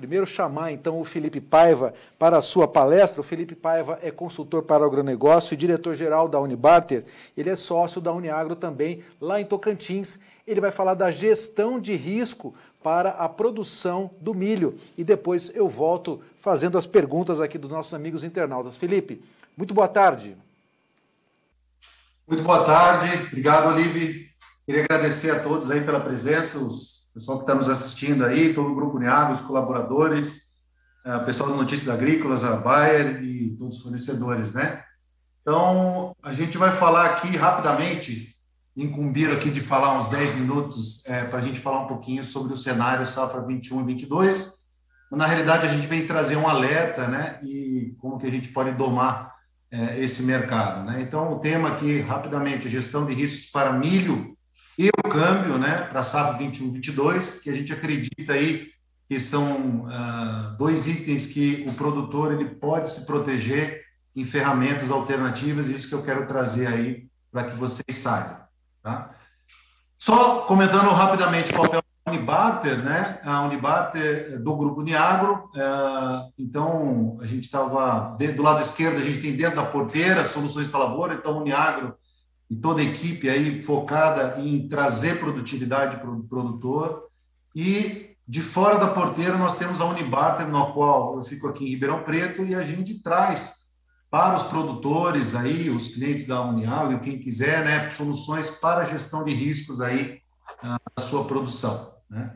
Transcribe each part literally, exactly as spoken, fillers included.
Primeiro chamar então o Felipe Paiva para a sua palestra. O Felipe Paiva é consultor para agronegócio e diretor-geral da Unibarter. Ele é sócio da Uniagro também, lá em Tocantins. Ele vai falar da gestão de risco para a produção do milho. E depois eu volto fazendo as perguntas aqui dos nossos amigos internautas. Felipe, muito boa tarde. Muito boa tarde. Obrigado, Olive. Queria agradecer a todos aí pela presença, os o pessoal que está nos assistindo aí, todo o Grupo Uniagro, os colaboradores, o pessoal das Notícias Agrícolas, a Bayer e todos os fornecedores, né? Então, a gente vai falar aqui rapidamente, incumbiram aqui de falar uns dez minutos é, para a gente falar um pouquinho sobre o cenário safra vinte e um e vinte e dois. Na realidade, a gente vem trazer um alerta, né? E como que a gente pode domar é, esse mercado, né? Então, o tema aqui, rapidamente, gestão de riscos para milho e o câmbio, né, para a safra vinte e um vinte e dois, que a gente acredita aí que são uh, dois itens que o produtor ele pode se proteger em ferramentas alternativas, e isso que eu quero trazer aí para que vocês saibam. Tá? Só comentando rapidamente o papel da Unibarter, né, a Unibarter do Grupo Uniagro, uh, então a gente estava, do lado esquerdo a gente tem dentro da porteira soluções para a lavoura, então a Uniagro e toda a equipe aí focada em trazer produtividade para o produtor. E de fora da porteira nós temos a Unibarter, no qual eu fico aqui em Ribeirão Preto, e a gente traz para os produtores aí, os clientes da Uniagro, quem quiser, né, soluções para a gestão de riscos aí da sua produção, né?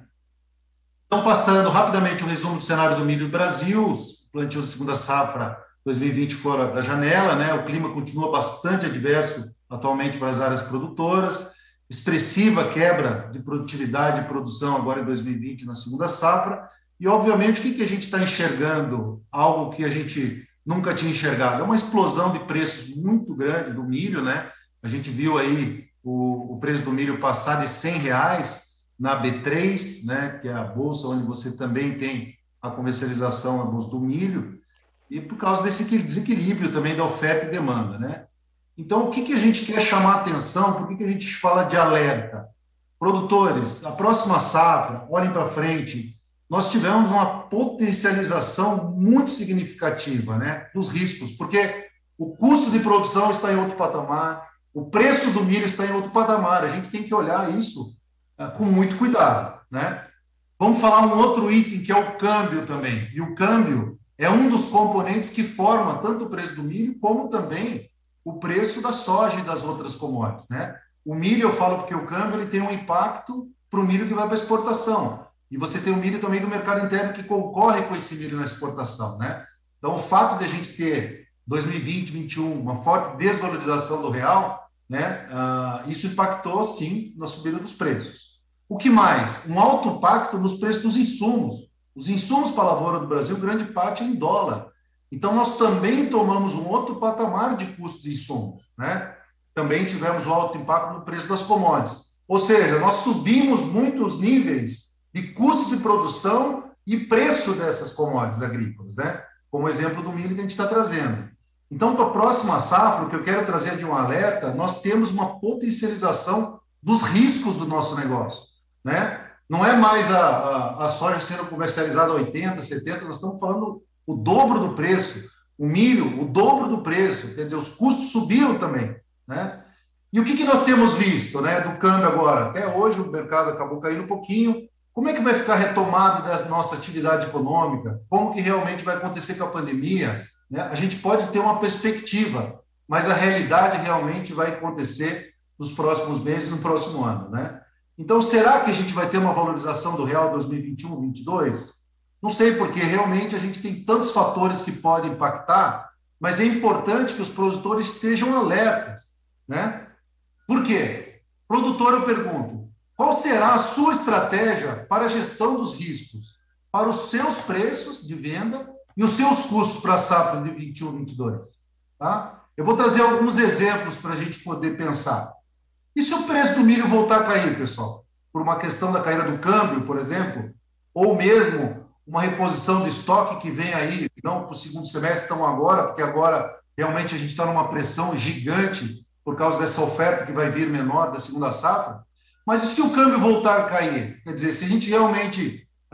Então, passando rapidamente o resumo do cenário do milho do Brasil, os plantios da segunda safra dois mil e vinte fora da janela, né? O clima continua bastante adverso atualmente para as áreas produtoras, expressiva quebra de produtividade e produção agora em dois mil e vinte na segunda safra, e obviamente o que, que a gente está enxergando? Algo que a gente nunca tinha enxergado, é uma explosão de preços muito grande do milho, né? A gente viu aí o, o preço do milho passar de cem reais na B três, né? Que é a bolsa onde você também tem a comercialização a bolsa do milho, e por causa desse desequilíbrio também da oferta e demanda, né? Então, o que, que a gente quer chamar a atenção? Por que, que a gente fala de alerta? Produtores, a próxima safra, olhem para frente, nós tivemos uma potencialização muito significativa, né, dos riscos, porque o custo de produção está em outro patamar, o preço do milho está em outro patamar, a gente tem que olhar isso uh, com muito cuidado, né? Vamos falar um outro item, que é o câmbio também, e o câmbio é um dos componentes que forma tanto o preço do milho, como também o preço da soja e das outras commodities, né? O milho, eu falo porque o câmbio ele tem um impacto para o milho que vai para exportação. E você tem o milho também do mercado interno que concorre com esse milho na exportação, né? Então, o fato de a gente ter dois mil e vinte, vinte e um, uma forte desvalorização do real, né? Uh, isso impactou, sim, na subida dos preços. O que mais? Um alto impacto nos preços dos insumos. Os insumos para a lavoura do Brasil, grande parte é em dólar. Então, nós também tomamos um outro patamar de custos de insumos, né? Também tivemos um alto impacto no preço das commodities. Ou seja, nós subimos muitos níveis de custo de produção e preço dessas commodities agrícolas, né? Como exemplo do milho que a gente está trazendo. Então, para a próxima safra, o que eu quero trazer de um alerta, nós temos uma potencialização dos riscos do nosso negócio, né? Não é mais a, a, a soja sendo comercializada a oitenta, setenta, nós estamos falando o dobro do preço, o milho, o dobro do preço, quer dizer, os custos subiram também, né? E o que, que nós temos visto, né, do câmbio agora? Até hoje o mercado acabou caindo um pouquinho. Como é que vai ficar a retomada da nossa atividade econômica? Como que realmente vai acontecer com a pandemia? Né? A gente pode ter uma perspectiva, mas a realidade realmente vai acontecer nos próximos meses, no próximo ano, né? Então, será que a gente vai ter uma valorização do real dois mil e vinte e um, vinte e dois? Não sei, porque realmente a gente tem tantos fatores que podem impactar, mas é importante que os produtores estejam alertas, né? Por quê? Produtor, eu pergunto, qual será a sua estratégia para a gestão dos riscos, para os seus preços de venda e os seus custos para a safra de vinte e um, vinte e dois? Tá? Eu vou trazer alguns exemplos para a gente poder pensar. E se o preço do milho voltar a cair, pessoal? Por uma questão da caída do câmbio, por exemplo, ou mesmo uma reposição do estoque que vem aí, não para o segundo semestre, então agora, porque agora realmente a gente está numa pressão gigante por causa dessa oferta que vai vir menor da segunda safra. Mas e se o câmbio voltar a cair? Quer dizer, se a gente realmente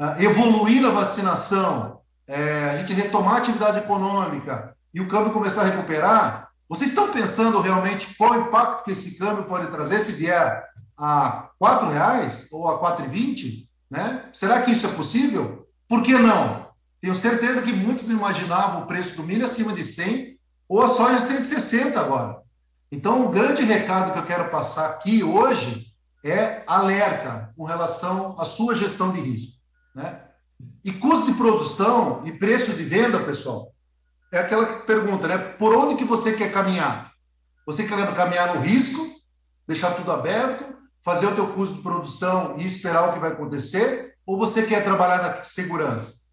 evoluir a vacinação, é, a gente retomar a atividade econômica e o câmbio começar a recuperar, vocês estão pensando realmente qual o impacto que esse câmbio pode trazer se vier a quatro reais ou a quatro e vinte? Né? Será que isso é possível? Por que não? Tenho certeza que muitos não imaginavam o preço do milho acima de cem ou a soja cento e sessenta agora. Então, o grande recado que eu quero passar aqui hoje é alerta com relação à sua gestão de risco. Né? E custo de produção e preço de venda, pessoal, é aquela pergunta, né? Por onde que você quer caminhar? Você quer caminhar no risco, deixar tudo aberto, fazer o teu custo de produção e esperar o que vai acontecer? Ou você quer trabalhar na segurança?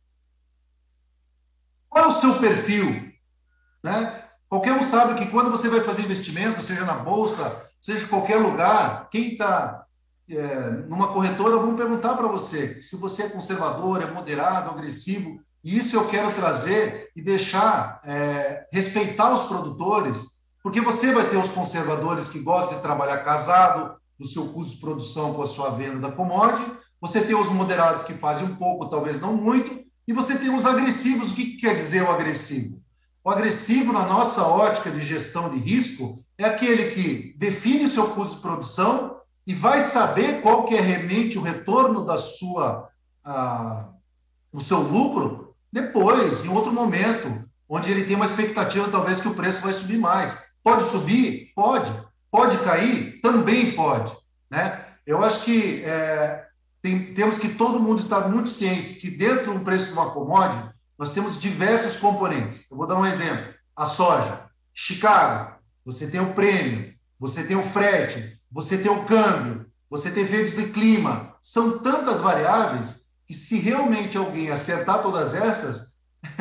Qual é o seu perfil? Né? Qualquer um sabe que quando você vai fazer investimento, seja na bolsa, seja em qualquer lugar, quem está é, numa corretora, vão perguntar para você se você é conservador, é moderado, agressivo. E isso eu quero trazer e deixar, é, respeitar os produtores, porque você vai ter os conservadores que gostam de trabalhar casado, do seu custo de produção com a sua venda da commodity, você tem os moderados que fazem um pouco, talvez não muito, e você tem os agressivos. O que quer dizer o agressivo? O agressivo, na nossa ótica de gestão de risco, é aquele que define o seu custo de produção e vai saber qual que é realmente o retorno da sua, ah, o seu lucro depois, em outro momento, onde ele tem uma expectativa, talvez, que o preço vai subir mais. Pode subir? Pode. Pode cair? Também pode. Né? Eu acho que é, tem, temos que todo mundo estar muito cientes que dentro do preço de uma commodity, nós temos diversos componentes. Eu vou dar um exemplo. A soja. Chicago, você tem o prêmio, você tem o frete, você tem o câmbio, você tem efeitos de clima. São tantas variáveis que, se realmente alguém acertar todas essas,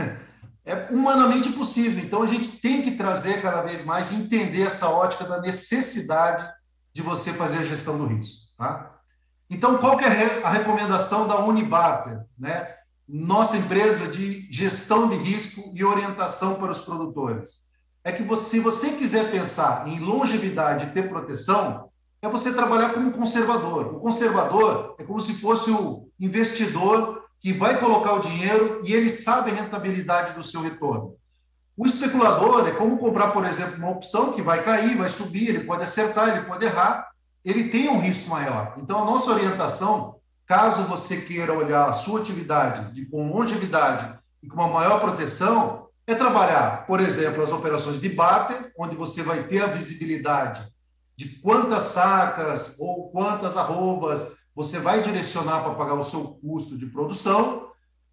é humanamente possível. Então, a gente tem que trazer cada vez mais, entender essa ótica da necessidade de você fazer a gestão do risco. Tá? Então, qual que é a recomendação da Unibarter, né? Nossa empresa de gestão de risco e orientação para os produtores? É que você, se você quiser pensar em longevidade e ter proteção, é você trabalhar como um conservador. O conservador é como se fosse o investidor que vai colocar o dinheiro e ele sabe a rentabilidade do seu retorno. O especulador é como comprar, por exemplo, uma opção que vai cair, vai subir, ele pode acertar, ele pode errar, ele tem um risco maior. Então, a nossa orientação, caso você queira olhar a sua atividade de, com longevidade e com uma maior proteção, é trabalhar, por exemplo, as operações de barter, onde você vai ter a visibilidade de quantas sacas ou quantas arrobas você vai direcionar para pagar o seu custo de produção,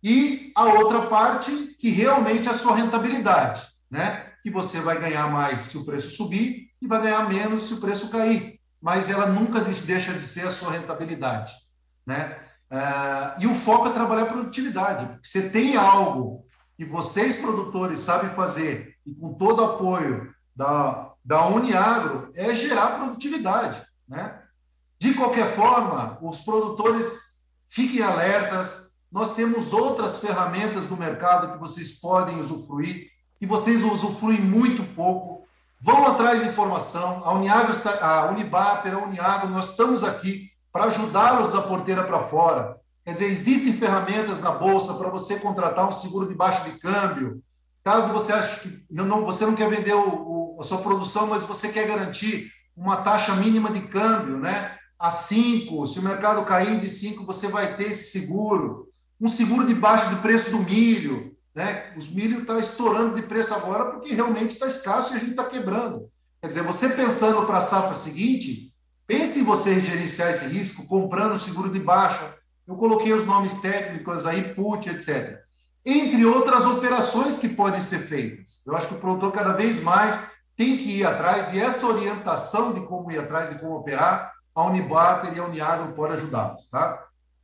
e a outra parte que realmente é a sua rentabilidade, né? Que você vai ganhar mais se o preço subir e vai ganhar menos se o preço cair, mas ela nunca deixa de ser a sua rentabilidade, né? Uh, e o foco é trabalhar a produtividade. Você tem algo que vocês, produtores, sabem fazer, e com todo o apoio da, da Uniagro, é gerar produtividade, né? De qualquer forma, os produtores fiquem alertas. Nós temos outras ferramentas do mercado que vocês podem usufruir, que vocês usufruem muito pouco. Vão atrás de informação. A Uniagro, está, a Unibarter, a Uniagro, nós estamos aqui para ajudá-los da porteira para fora. Quer dizer, existem ferramentas na Bolsa para você contratar um seguro de baixa de câmbio. Caso você ache que não, você não quer vender o, o, a sua produção, mas você quer garantir uma taxa mínima de câmbio, né? A cinco, se o mercado cair de cinco, você vai ter esse seguro. Um seguro de baixa de preço do milho, né? Os milho estão estourando de preço agora porque realmente está escasso e a gente está quebrando. Quer dizer, você pensando para a safra seguinte, pense em você gerenciar esse risco comprando um seguro de baixa. Eu coloquei os nomes técnicos aí, put, etcétera. Entre outras operações que podem ser feitas. Eu acho que o produtor cada vez mais tem que ir atrás, e essa orientação de como ir atrás, de como operar, a Unibarter e a Uniagro podem ajudá-los, tá?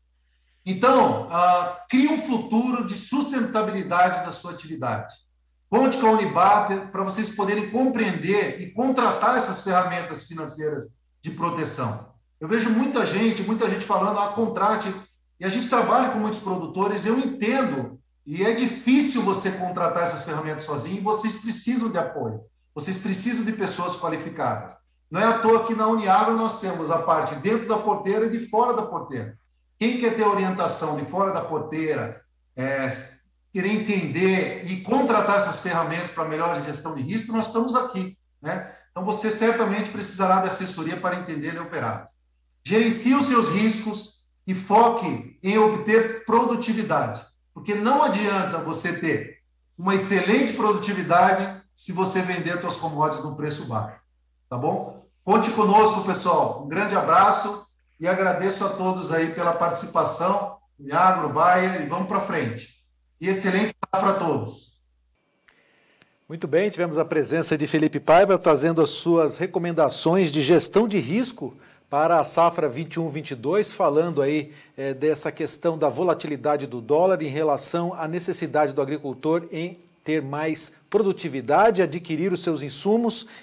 Então, uh, crie um futuro de sustentabilidade da sua atividade. Conte com a Unibarter para vocês poderem compreender e contratar essas ferramentas financeiras de proteção. Eu vejo muita gente, muita gente falando, ah, contrate, e a gente trabalha com muitos produtores, eu entendo, e é difícil você contratar essas ferramentas sozinho, e vocês precisam de apoio, vocês precisam de pessoas qualificadas. Não é à toa que na Uniagro nós temos a parte dentro da porteira e de fora da porteira. Quem quer ter orientação de fora da porteira, é, querer entender e contratar essas ferramentas para melhor gestão de risco, nós estamos aqui, né? Então, você certamente precisará de assessoria para entender e operar. Gerencie os seus riscos e foque em obter produtividade, porque não adianta você ter uma excelente produtividade se você vender suas commodities num preço baixo, tá bom? Conte conosco, pessoal. Um grande abraço e agradeço a todos aí pela participação, Uniagro, Bayer, e vamos para frente. E excelente safra a todos. Muito bem, tivemos a presença de Felipe Paiva trazendo as suas recomendações de gestão de risco para a safra vinte e um vinte e dois, falando aí é, dessa questão da volatilidade do dólar em relação à necessidade do agricultor em ter mais produtividade, adquirir os seus insumos